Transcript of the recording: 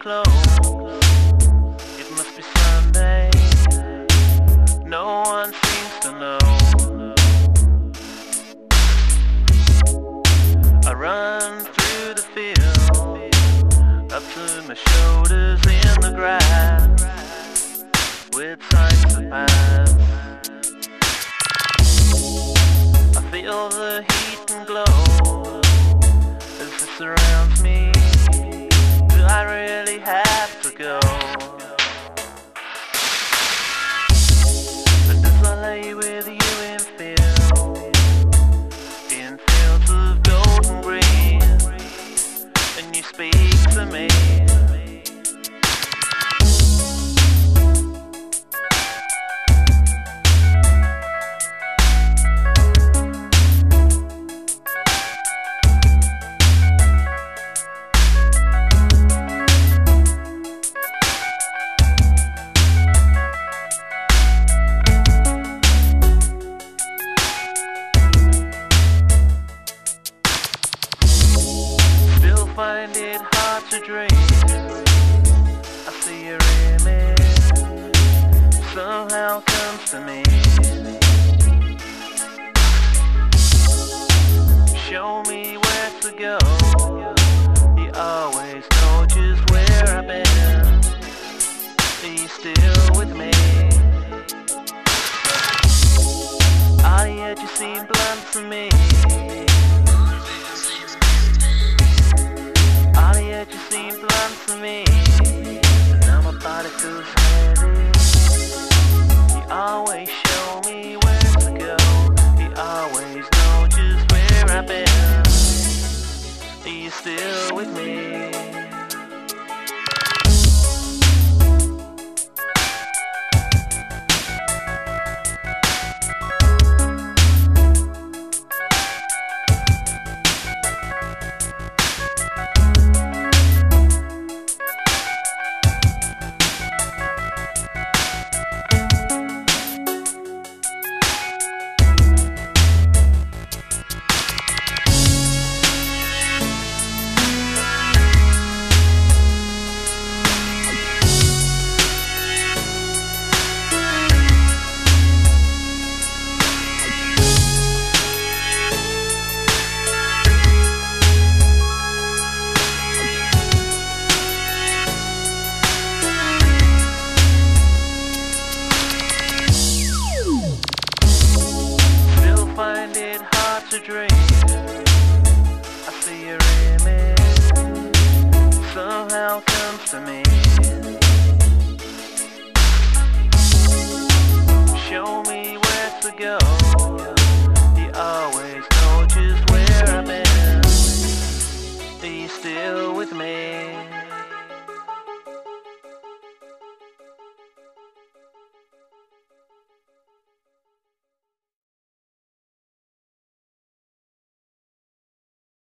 close. It must be Sunday. No one seems to know. I run through the field, up to my shoulders in the grass, with sights of past. I feel the heat and glow as it surrounds me. Do I really have to go? And as I lay with you in fields of golden green, and you speak to me, find it hard to dream. I see your image, somehow comes to me. Show me where to go. You always know just where I've been. Are you still with me? Ah, yet you seem blunt to me. Yet you seem blunt to me, and now my body feels heavy. You always show me where to go. You always know just where I've been. Are you still with me? Find it hard to dream. I see your image, somehow comes to me. Show me where to go. You always know just where I've been. Are you still with me?